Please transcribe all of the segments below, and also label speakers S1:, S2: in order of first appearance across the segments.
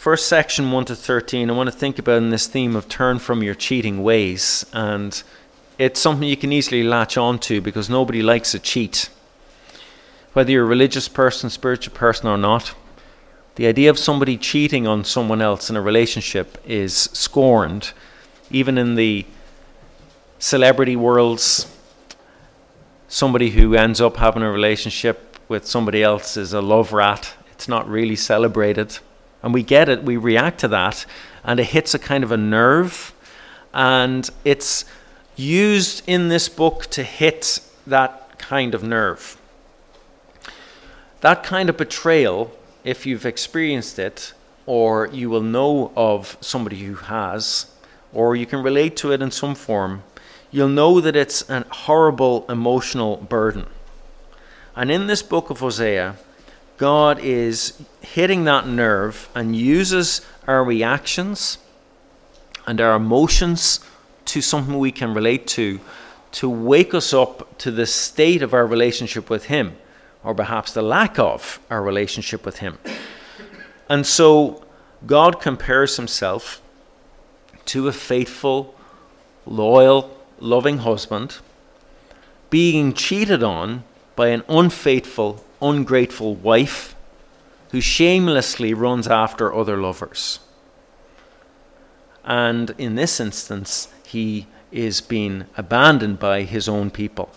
S1: first section 1 to 13, I want to think about in this theme of turn from your cheating ways. And it's something you can easily latch onto because nobody likes a cheat. Whether you're a religious person, spiritual person or not, the idea of somebody cheating on someone else in a relationship is scorned. Even in the celebrity worlds, somebody who ends up having a relationship with somebody else is a love rat. It's not really celebrated. And we get it, we react to that, and it hits a kind of a nerve. And it's used in this book to hit that kind of nerve. That kind of betrayal, if you've experienced it, or you will know of somebody who has, or you can relate to it in some form, you'll know that it's a horrible emotional burden. And in this book of Hosea, God is hitting that nerve and uses our reactions and our emotions to something we can relate to wake us up to the state of our relationship with Him, or perhaps the lack of our relationship with Him. And so God compares Himself to a faithful, loyal, loving husband being cheated on by an unfaithful, ungrateful wife who shamelessly runs after other lovers. And in this instance, he is being abandoned by his own people.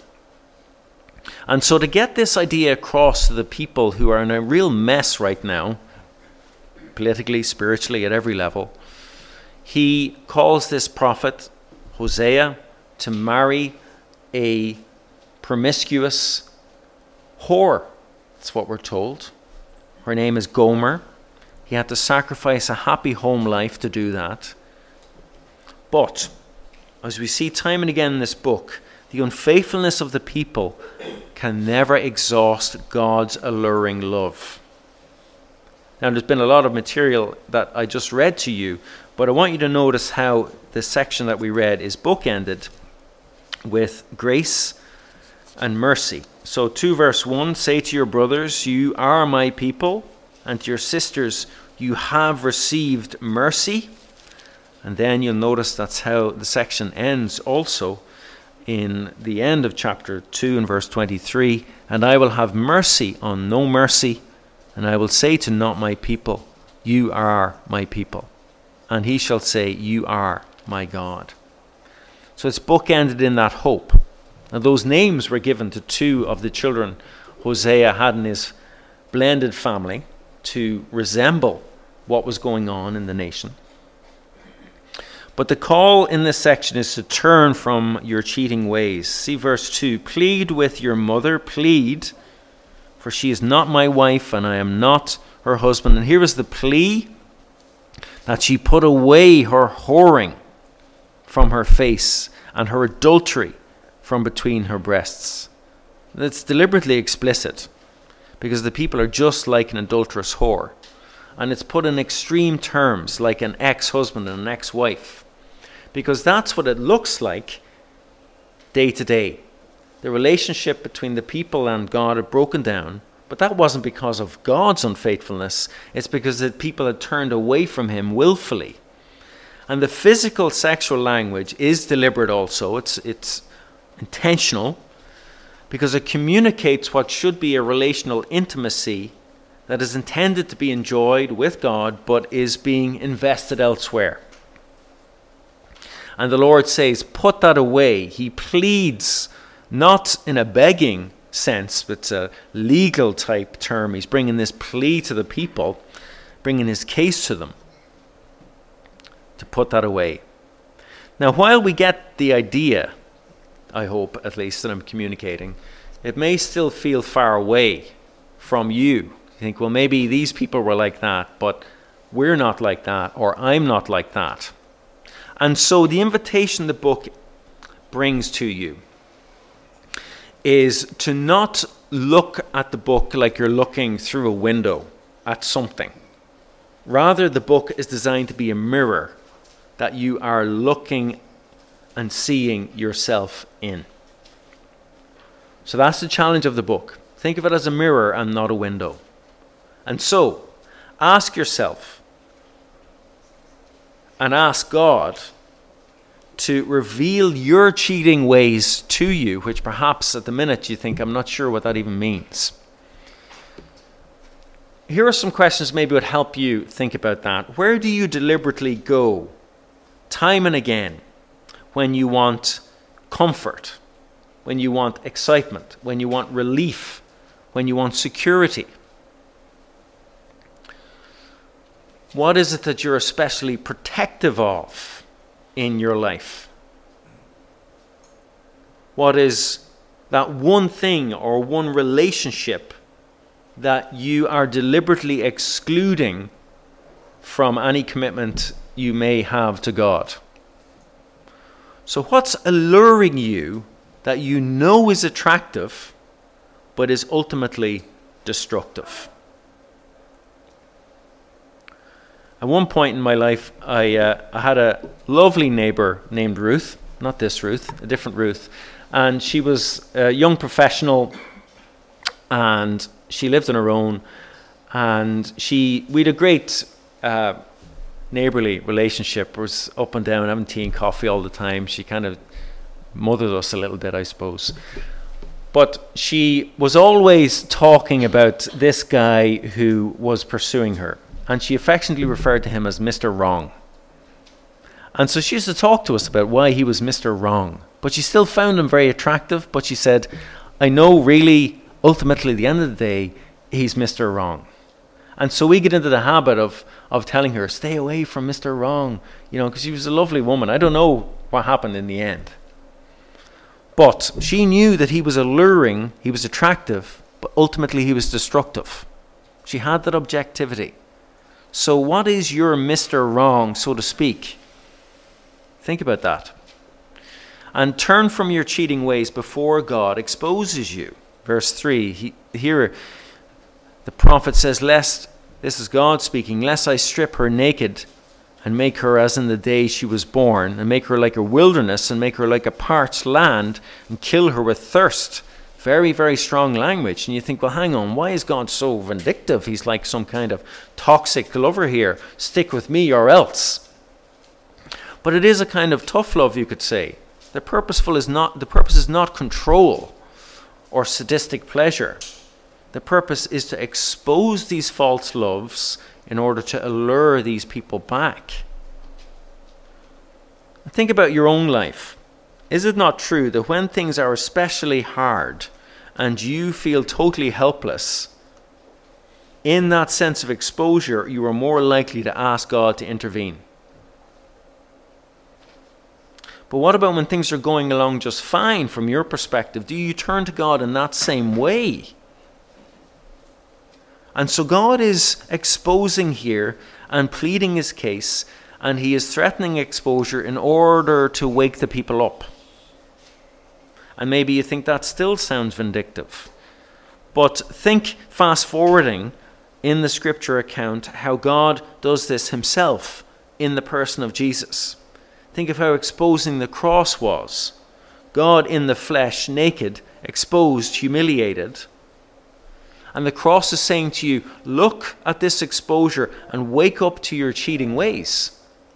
S1: And so to get this idea across to the people who are in a real mess right now, politically, spiritually, at every level, he calls this prophet, Hosea, to marry a promiscuous whore. That's what we're told. Her name is Gomer. He had to sacrifice a happy home life to do that. But, as we see time and again in this book, the unfaithfulness of the people can never exhaust God's alluring love. Now, there's been a lot of material that I just read to you, but I want you to notice how the section that we read is bookended with grace and mercy. So 2 verse 1, say to your brothers, you are my people, and to your sisters, you have received mercy. And then you'll notice that's how the section ends also in the end of chapter 2 and verse 23. And I will have mercy on no mercy, and I will say to not my people, you are my people. And he shall say, you are my God. So it's bookended in that hope. And those names were given to 2 of the children Hosea had in his blended family to resemble what was going on in the nation. But the call in this section is to turn from your cheating ways. See verse 2. Plead with your mother, plead, for she is not my wife and I am not her husband. And here is the plea, that she put away her whoring from her face and her adultery from between her breasts. It's deliberately explicit because the people are just like an adulterous whore. And it's put in extreme terms like an ex-husband and an ex-wife. Because that's what it looks like day to day. The relationship between the people and God had broken down, but that wasn't because of God's unfaithfulness. It's because the people had turned away from Him willfully. And the physical sexual language is deliberate also. It's intentional because it communicates what should be a relational intimacy that is intended to be enjoyed with God but is being invested elsewhere. And the Lord says, put that away. He pleads, not in a begging sense, but it's a legal type term. He's bringing this plea to the people, bringing his case to them, to put that away. Now, while we get the idea, I hope at least that I'm communicating, it may still feel far away from you. You think, well, maybe these people were like that, but we're not like that, or I'm not like that. And so the invitation the book brings to you is to not look at the book like you're looking through a window at something. Rather, the book is designed to be a mirror that you are looking and seeing yourself in. So that's the challenge of the book. Think of it as a mirror and not a window. And so, ask yourself, and ask God to reveal your cheating ways to you, which perhaps at the minute you think, I'm not sure what that even means. Here are some questions maybe would help you think about that. Where do you deliberately go time and again when you want comfort, when you want excitement, when you want relief, when you want security? What is it that you're especially protective of in your life? What is that one thing or one relationship that you are deliberately excluding from any commitment you may have to God? So what's alluring you that you know is attractive but is ultimately destructive? At one point in my life, I had a lovely neighbor named Ruth. Not this Ruth, a different Ruth. And she was a young professional, and she lived on her own. And we had a great neighborly relationship. It was up and down, having tea and coffee all the time. She kind of mothered us a little bit, I suppose. But she was always talking about this guy who was pursuing her. And she affectionately referred to him as Mr. Wrong. And so she used to talk to us about why he was Mr. Wrong. But she still found him very attractive. But she said, I know really, ultimately, at the end of the day, he's Mr. Wrong. And so we get into the habit of telling her, stay away from Mr. Wrong. Because she was a lovely woman. I don't know what happened in the end. But she knew that he was alluring, he was attractive, but ultimately he was destructive. She had that objectivity. So what is your Mr. Wrong, so to speak? Think about that. And turn from your cheating ways before God exposes you. Verse 3, here the prophet says, this is God speaking, lest I strip her naked and make her as in the day she was born, and make her like a wilderness, and make her like a parched land, and kill her with thirst. Very, very strong language. And you think, well, hang on, why is God so vindictive? He's like some kind of toxic lover here. Stick with me or else. But it is a kind of tough love, you could say. The purpose is not control or sadistic pleasure. The purpose is to expose these false loves in order to allure these people back. Think about your own life. Is it not true that when things are especially hard and you feel totally helpless, in that sense of exposure, you are more likely to ask God to intervene? But what about when things are going along just fine from your perspective? Do you turn to God in that same way? And so God is exposing here and pleading his case, and he is threatening exposure in order to wake the people up. And maybe you think that still sounds vindictive. But think, fast forwarding, in the scripture account, how God does this himself in the person of Jesus. Think of how exposing the cross was. God in the flesh, naked, exposed, humiliated. And the cross is saying to you, look at this exposure and wake up to your cheating ways.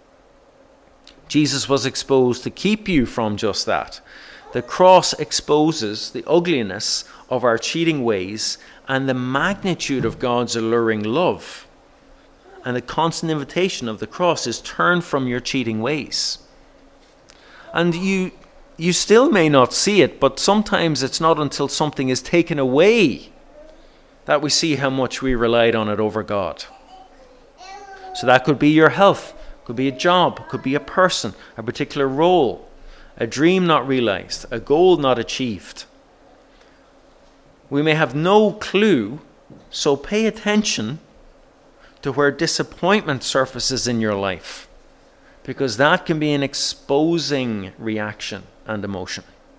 S1: Jesus was exposed to keep you from just that. The cross exposes the ugliness of our cheating ways and the magnitude of God's alluring love. And the constant invitation of the cross is turn from your cheating ways. And you still may not see it, but sometimes it's not until something is taken away that we see how much we relied on it over God. So that could be your health, could be a job, could be a person, a particular role, a dream not realized, a goal not achieved. We may have no clue, so pay attention to where disappointment surfaces in your life, because that can be an exposing reaction and emotion.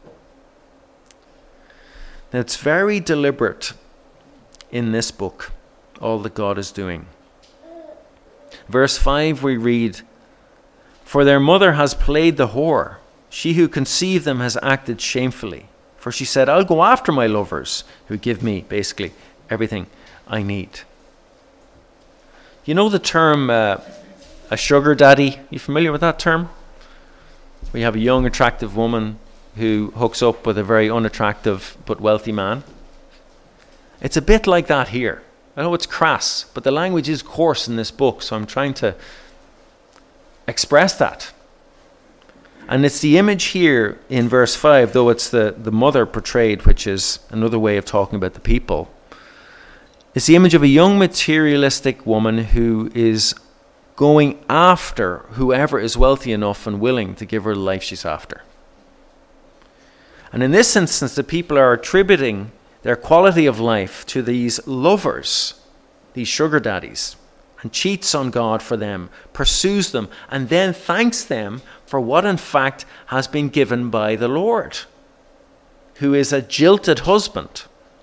S1: Now, it's very deliberate in this book, all that God is doing. Verse 5 we read, for their mother has played the whore. She who conceived them has acted shamefully. For she said, I'll go after my lovers who give me, basically, everything I need. You know the term a sugar daddy. You familiar with that term? We have a young, attractive woman who hooks up with a very unattractive but wealthy man. It's a bit like that here. I know it's crass, but the language is coarse in this book, so I'm trying to express that. And it's the image here in verse 5, though it's the mother portrayed, which is another way of talking about the people. It's the image of a young materialistic woman who is going after whoever is wealthy enough and willing to give her the life she's after. And in this instance, the people are attributing their quality of life to these lovers, these sugar daddies, and cheats on God for them, pursues them, and then thanks them for what in fact has been given by the Lord, who is a jilted husband.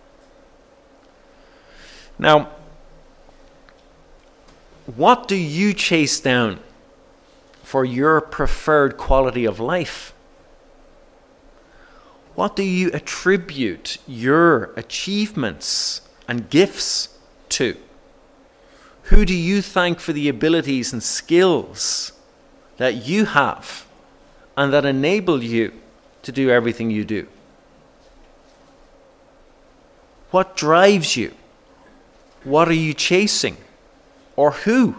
S1: Now, what do you chase down for your preferred quality of life? What do you attribute your achievements and gifts to? Who do you thank for the abilities and skills that you have and that enable you to do everything you do? What drives you? What are you chasing? Or who?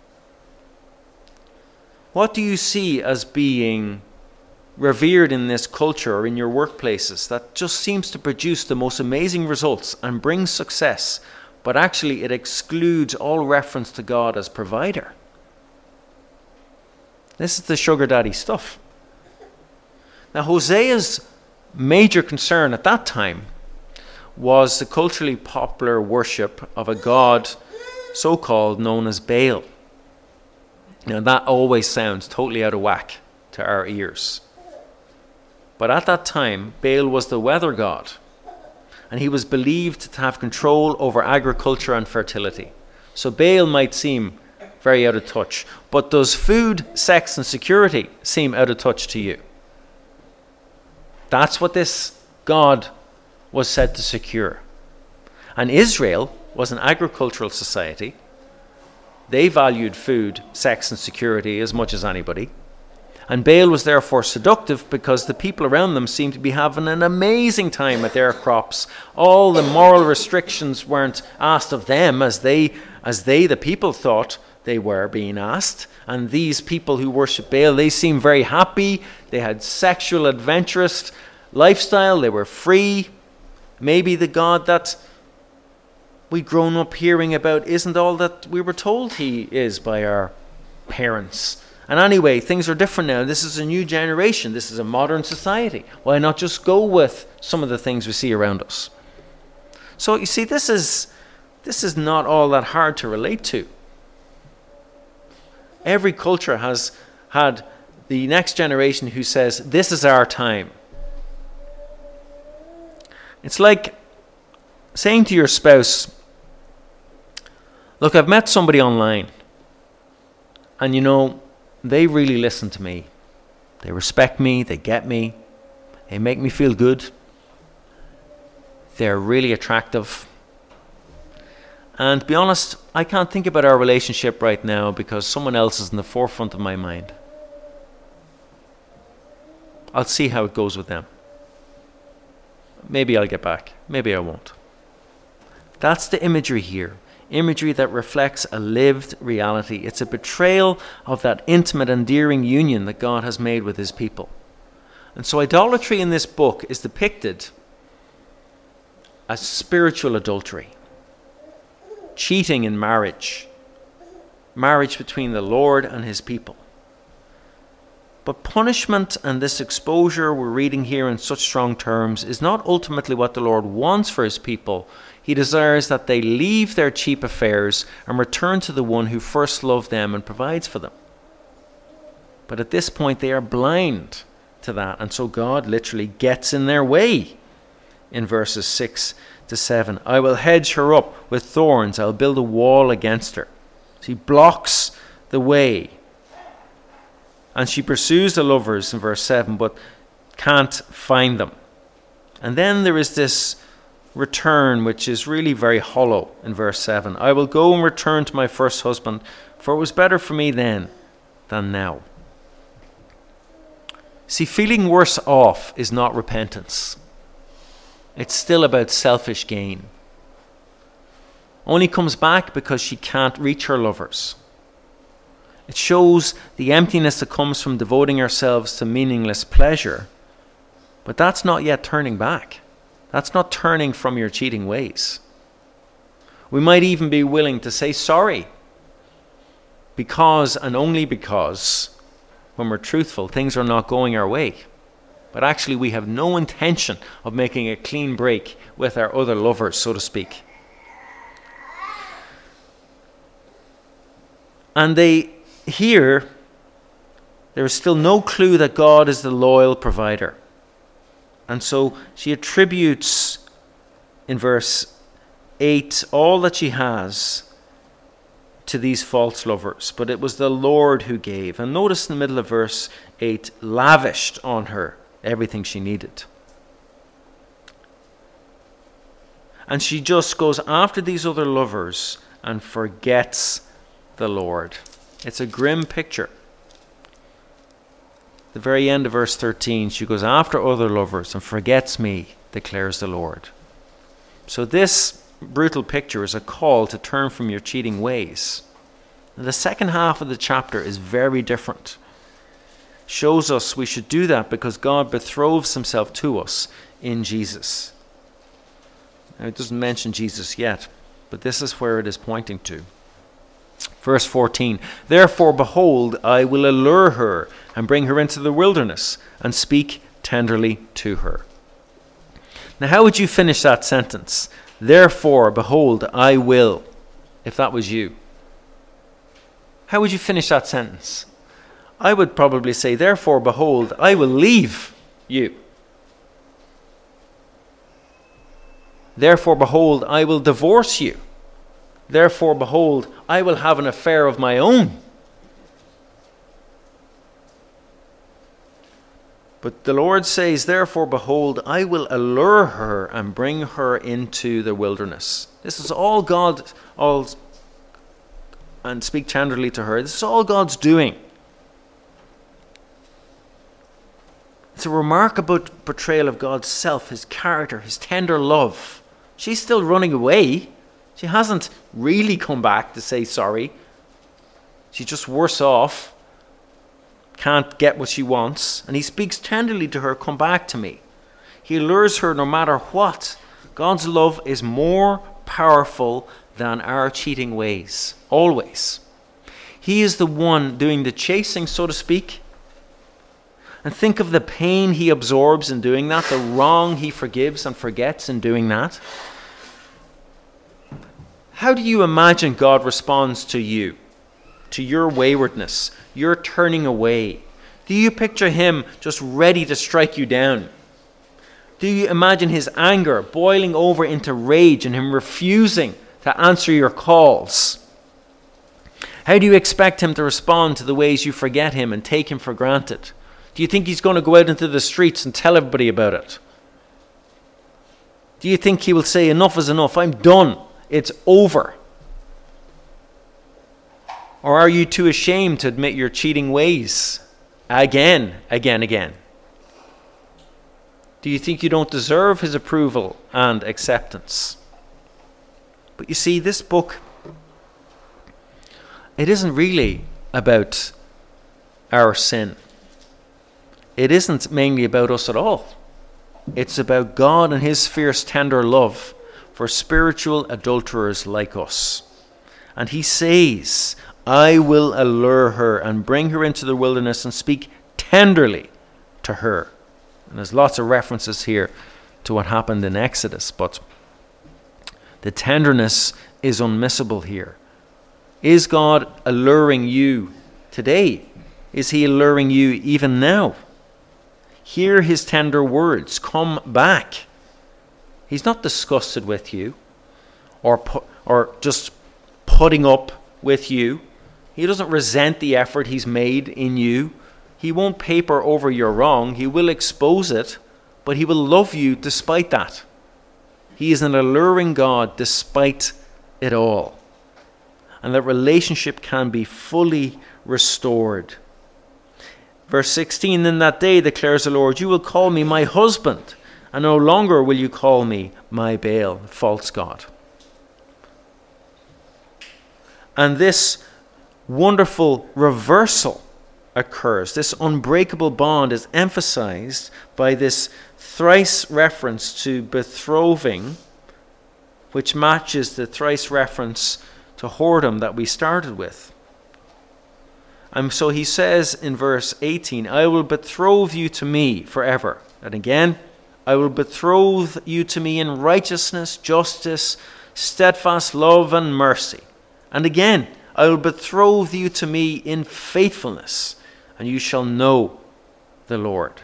S1: What do you see as being revered in this culture or in your workplaces that just seems to produce the most amazing results and brings success, but actually it excludes all reference to God as provider? This is the sugar daddy stuff. Now, Hosea's major concern at that time was the culturally popular worship of a god so-called known as Baal. Now, that always sounds totally out of whack to our ears. But at that time, Baal was the weather god, and he was believed to have control over agriculture and fertility. So Baal might seem very out of touch, but does food, sex, and security seem out of touch to you? That's what this god was said to secure. And Israel was an agricultural society. They valued food, sex, and security as much as anybody. And Baal was therefore seductive because the people around them seemed to be having an amazing time at their crops. All the moral restrictions weren't asked of them as they, the people, thought they were being asked. And these people who worship Baal, they seemed very happy. They had sexual, adventurous lifestyle. They were free. Maybe the God that we'd grown up hearing about isn't all that we were told he is by our parents. And anyway, things are different now. This is a new generation. This is a modern society. Why not just go with some of the things we see around us? So you see, this is not all that hard to relate to. Every culture has had the next generation who says, this is our time. It's like saying to your spouse, look, I've met somebody online, and you know, they really listen to me. They respect me, they get me, they make me feel good. They're really attractive. And to be honest, I can't think about our relationship right now because someone else is in the forefront of my mind. I'll see how it goes with them. Maybe I'll get back. Maybe I won't. That's the imagery here. Imagery that reflects a lived reality. It's a betrayal of that intimate, endearing union that God has made with his people. And so idolatry in this book is depicted as spiritual adultery, cheating in marriage, marriage between the Lord and his people. But punishment and this exposure we're reading here in such strong terms is not ultimately what the Lord wants for his people. He desires that they leave their cheap affairs and return to the one who first loved them and provides for them. But at this point they are blind to that, and so God literally gets in their way. In verses 6 to 7, I will hedge her up with thorns, I'll build a wall against her. So he blocks the way. And she pursues the lovers in verse 7, but can't find them. And then there is this return, which is really very hollow in verse 7. I will go and return to my first husband, for it was better for me then than now. See, feeling worse off is not repentance. It's still about selfish gain. Only comes back because she can't reach her lovers. It shows the emptiness that comes from devoting ourselves to meaningless pleasure. But that's not yet turning back. That's not turning from your cheating ways. We might even be willing to say sorry. Because and only because, when we're truthful, things are not going our way. But actually we have no intention of making a clean break with our other lovers, so to speak. And here, there is still no clue that God is the loyal provider. And so she attributes in verse 8 all that she has to these false lovers. But it was the Lord who gave. And notice in the middle of verse 8, lavished on her everything she needed. And she just goes after these other lovers and forgets the Lord. It's a grim picture. The very end of verse 13, she goes after other lovers and forgets me, declares the Lord. So this brutal picture is a call to turn from your cheating ways. And the second half of the chapter is very different. Shows us we should do that because God betroths himself to us in Jesus. Now, it doesn't mention Jesus yet, but this is where it is pointing to. Verse 14, therefore, behold, I will allure her and bring her into the wilderness and speak tenderly to her. Now, how would you finish that sentence? Therefore, behold, I will, if that was you. How would you finish that sentence? I would probably say, therefore, behold, I will leave you. Therefore, behold, I will divorce you. Therefore, behold, I will have an affair of my own. But the Lord says, therefore, behold, I will allure her and bring her into the wilderness. This is all God, and speak tenderly to her. This is all God's doing. It's a remarkable portrayal of God's self, his character, his tender love. She's still running away. She hasn't really come back to say sorry. She's just worse off. Can't get what she wants. And he speaks tenderly to her, come back to me. He allures her no matter what. God's love is more powerful than our cheating ways. Always. He is the one doing the chasing, so to speak. And think of the pain he absorbs in doing that, the wrong he forgives and forgets in doing that. How do you imagine God responds to you, to your waywardness, your turning away? Do you picture him just ready to strike you down? Do you imagine his anger boiling over into rage and him refusing to answer your calls? How do you expect him to respond to the ways you forget him and take him for granted? Do you think he's going to go out into the streets and tell everybody about it? Do you think he will say, enough is enough, I'm done? It's over. Or are you too ashamed to admit your cheating ways again? Do you think you don't deserve his approval and acceptance? But you see, this book, it isn't really about our sin. It isn't mainly about us at all. It's about God and his fierce, tender love for spiritual adulterers like us. And he says, I will allure her and bring her into the wilderness and speak tenderly to her. And there's lots of references here to what happened in Exodus, but the tenderness is unmissable here. Is God alluring you today? Is he alluring you even now? Hear his tender words. Come back. He's not disgusted with you or just putting up with you. He doesn't resent the effort he's made in you. He won't paper over your wrong. He will expose it, but he will love you despite that. He is an alluring God despite it all. And that relationship can be fully restored. Verse 16, in that day, declares the Lord, you will call me my husband, and no longer will you call me my Baal, false god. And this wonderful reversal occurs. This unbreakable bond is emphasized by this thrice reference to betrothing, which matches the thrice reference to whoredom that we started with. And so he says in verse 18, I will betroth you to me forever. And again, I will betroth you to me in righteousness, justice, steadfast love, and mercy. And again, I will betroth you to me in faithfulness, and you shall know the Lord.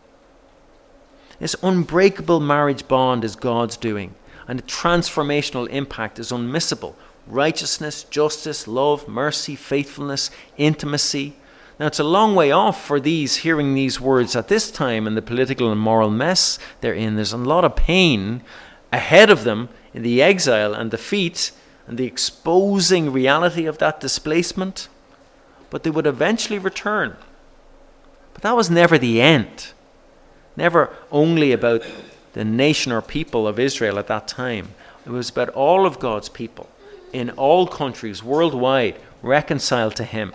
S1: This unbreakable marriage bond is God's doing, and the transformational impact is unmissable. Righteousness, justice, love, mercy, faithfulness, intimacy. Now it's a long way off for these hearing these words at this time in the political and moral mess they're in. There's a lot of pain ahead of them in the exile and defeat and the exposing reality of that displacement. But they would eventually return. But that was never the end. Never only about the nation or people of Israel at that time. It was about all of God's people in all countries worldwide reconciled to him.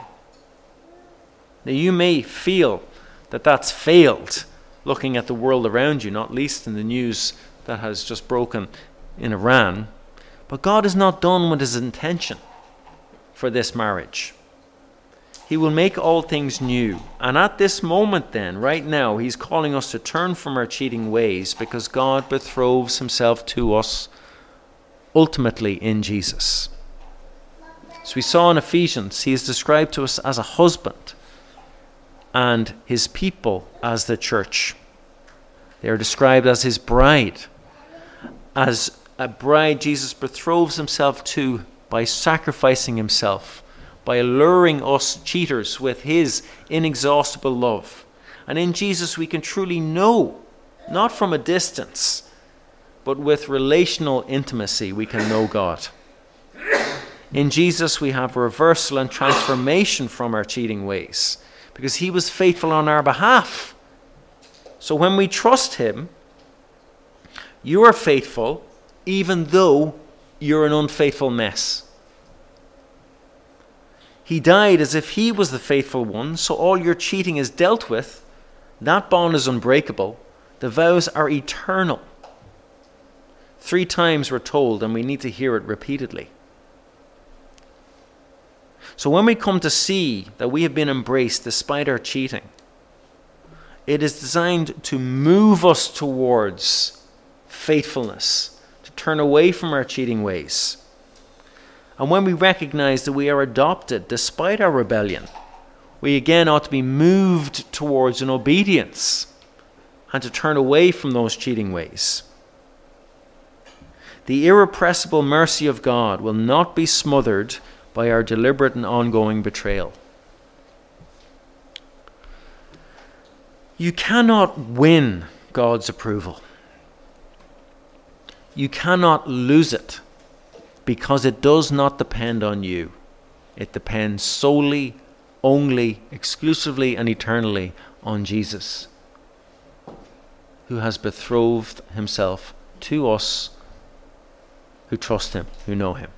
S1: Now you may feel that that's failed looking at the world around you, not least in the news that has just broken in Iran. But God is not done with his intention for this marriage. He will make all things new. And at this moment then, right now, he's calling us to turn from our cheating ways because God betroths himself to us ultimately in Jesus. So we saw in Ephesians, he is described to us as a husband and his people as the church. They are described as his bride. As a bride, Jesus betroths himself to by sacrificing himself, by alluring us cheaters with his inexhaustible love. And in Jesus we can truly know, not from a distance, but with relational intimacy we can know God. In Jesus we have reversal and transformation from our cheating ways, because he was faithful on our behalf. So when we trust him, you are faithful even though you're an unfaithful mess. He died as if he was the faithful one, so all your cheating is dealt with. That bond is unbreakable. The vows are eternal. 3 times we're told, and we need to hear it repeatedly. So when we come to see that we have been embraced despite our cheating, it is designed to move us towards faithfulness, to turn away from our cheating ways. And when we recognize that we are adopted despite our rebellion, we again ought to be moved towards an obedience and to turn away from those cheating ways. The irrepressible mercy of God will not be smothered by our deliberate and ongoing betrayal. You cannot win God's approval. You cannot lose it because it does not depend on you. It depends solely, only, exclusively and eternally on Jesus, who has betrothed himself to us who trust him, who know him.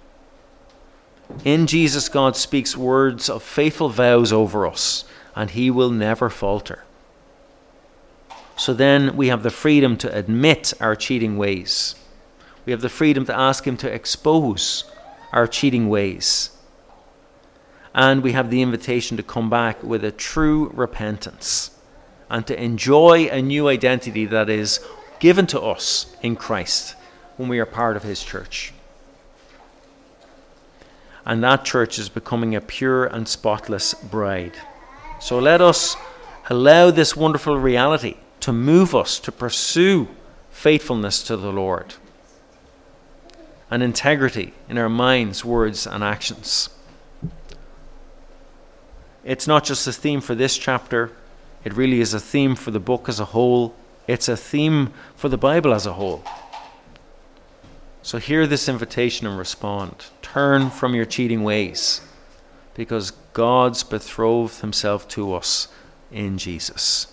S1: In Jesus, God speaks words of faithful vows over us, and he will never falter. So then we have the freedom to admit our cheating ways. We have the freedom to ask him to expose our cheating ways. And we have the invitation to come back with a true repentance and to enjoy a new identity that is given to us in Christ when we are part of his church. And that church is becoming a pure and spotless bride. So let us allow this wonderful reality to move us to pursue faithfulness to the Lord and integrity in our minds, words, and actions. It's not just a theme for this chapter. It really is a theme for the book as a whole. It's a theme for the Bible as a whole. So hear this invitation and respond. Turn from your cheating ways, because God's betrothed himself to us in Jesus.